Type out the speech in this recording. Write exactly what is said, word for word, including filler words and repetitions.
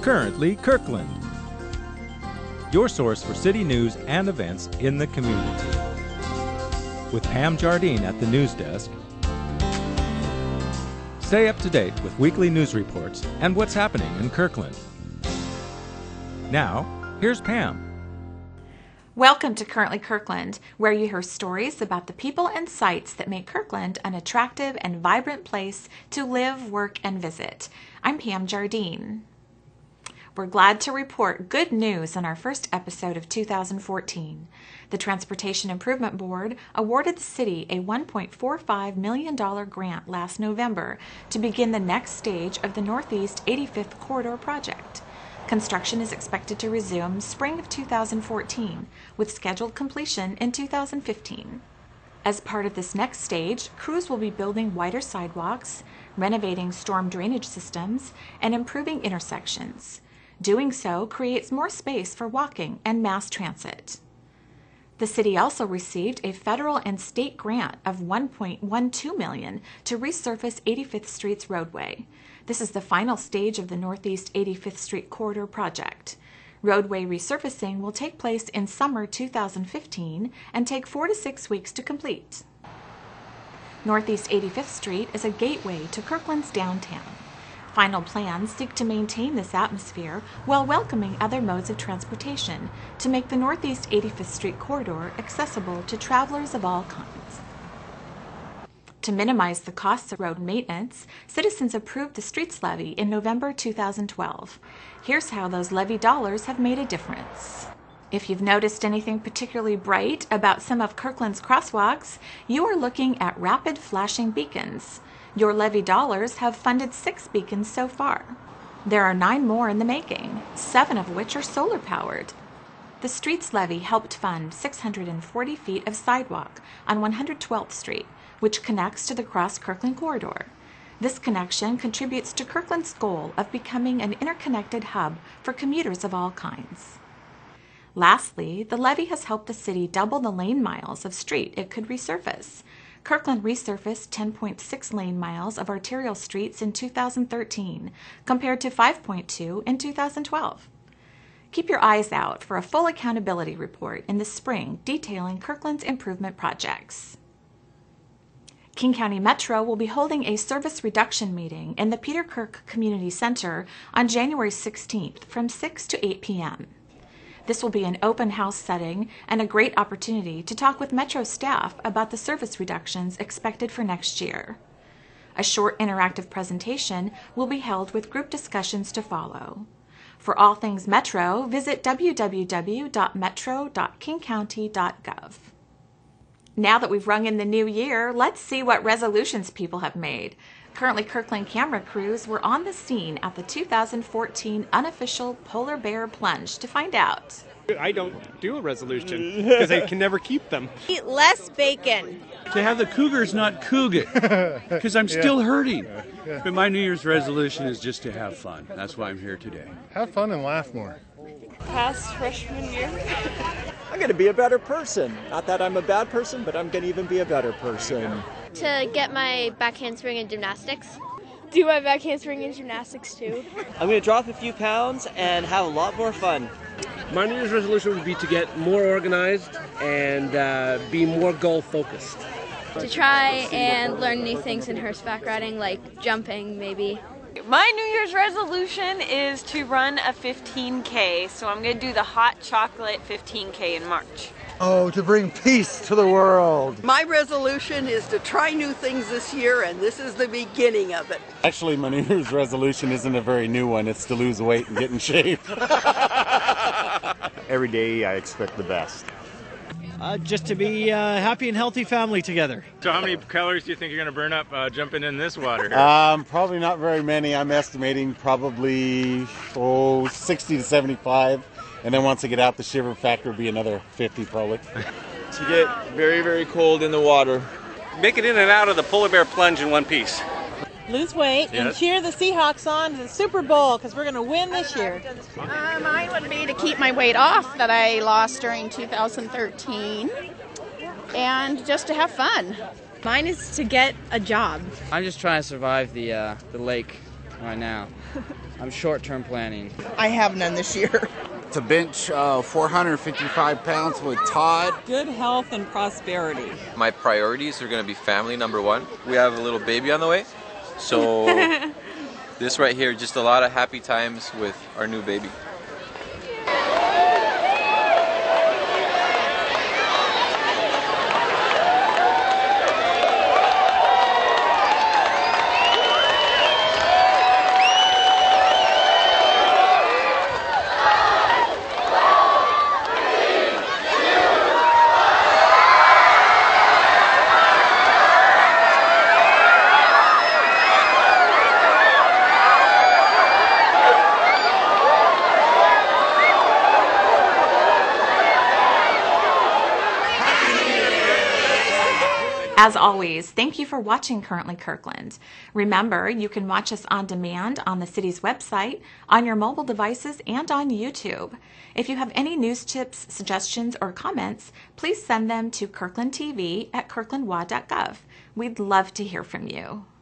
Currently Kirkland, your source for city news and events in the community. With Pam Jardine at the news desk, stay up to date with weekly news reports and what's happening in Kirkland. Now, here's Pam. Welcome to Currently Kirkland, where you hear stories about the people and sites that make Kirkland an attractive and vibrant place to live, work, and visit. I'm Pam Jardine. We're glad to report good news on our first episode of two thousand fourteen. The Transportation Improvement Board awarded the city a one point four five million dollars grant last November to begin the next stage of the Northeast eighty-fifth Corridor project. Construction is expected to resume spring of two thousand fourteen, with scheduled completion in two thousand fifteen. As part of this next stage, crews will be building wider sidewalks, renovating storm drainage systems, and improving intersections. Doing so creates more space for walking and mass transit. The city also received a federal and state grant of one point one two million dollars to resurface eighty-fifth Street's roadway. This is the final stage of the Northeast eighty-fifth Street Corridor project. Roadway resurfacing will take place in summer two thousand fifteen and take four to six weeks to complete. Northeast eighty-fifth Street is a gateway to Kirkland's downtown. Final plans seek to maintain this atmosphere while welcoming other modes of transportation to make the Northeast eighty-fifth Street Corridor accessible to travelers of all kinds. To minimize the costs of road maintenance, citizens approved the streets levy in November two thousand twelve. Here's how those levy dollars have made a difference. If you've noticed anything particularly bright about some of Kirkland's crosswalks, you are looking at rapid flashing beacons. Your levy dollars have funded six beacons so far. There are nine more in the making, seven of which are solar powered. The streets levy helped fund six hundred forty feet of sidewalk on one hundred twelfth Street, which connects to the Cross Kirkland Corridor. This connection contributes to Kirkland's goal of becoming an interconnected hub for commuters of all kinds. Lastly, the levy has helped the city double the lane miles of street it could resurface. Kirkland resurfaced ten point six lane miles of arterial streets in two thousand thirteen, compared to five point two in two thousand twelve. Keep your eyes out for a full accountability report in the spring detailing Kirkland's improvement projects. King County Metro will be holding a service reduction meeting in the Peter Kirk Community Center on January sixteenth from six to eight p m This will be an open house setting and a great opportunity to talk with Metro staff about the service reductions expected for next year. A short interactive presentation will be held with group discussions to follow. For all things Metro, visit w w w dot metro dot king county dot gov. Now that we've rung in the new year, let's see what resolutions people have made. Currently Kirkland camera crews were on the scene at the two thousand fourteen unofficial Polar Bear Plunge to find out. I don't do a resolution because I can never keep them. Eat less bacon. To have the cougars not coug it, because I'm still yeah. hurting. Yeah. Yeah. But my New Year's resolution is just to have fun. That's why I'm here today. Have fun and laugh more. Past freshman year. I'm going to be a better person. Not that I'm a bad person, but I'm going to even be a better person. To get my back handspring in gymnastics. Do my back handspring in gymnastics too. I'm going to drop a few pounds and have a lot more fun. My New Year's resolution would be to get more organized and uh, be more goal focused. To try and learn new things in horseback riding, like jumping maybe. My New Year's resolution is to run a fifteen K, so I'm going to do the hot chocolate fifteen K in March. Oh, to bring peace to the world. My resolution is to try new things this year, and this is the beginning of it. Actually, my New Year's resolution isn't a very new one. It's to lose weight and get in shape. Every day I expect the best. Uh, just to be a uh, happy and healthy family together. So how many calories do you think you're going to burn up uh, jumping in this water? Um, probably not very many. I'm estimating probably oh, sixty to seventy-five. And then once I get out, the shiver factor will be another fifty probably. To get very, very cold in the water. Make it in and out of the Polar Bear Plunge in one piece. Lose weight yes. and cheer the Seahawks on to the Super Bowl because we're going to win this year. Uh, mine would be to keep my weight off that I lost during two thousand thirteen and just to have fun. Mine is to get a job. I'm just trying to survive the uh, the lake right now. I'm short-term planning. I have none this year. To bench uh, four hundred fifty-five pounds with Todd. Good health and prosperity. My priorities are going to be family, number one. We have a little baby on the way. So this right here, just a lot of happy times with our new baby. As always, thank you for watching Currently Kirkland. Remember, you can watch us on demand on the city's website, on your mobile devices, and on YouTube. If you have any news tips, suggestions, or comments, please send them to kirkland t v at kirkland w a dot gov. We'd love to hear from you.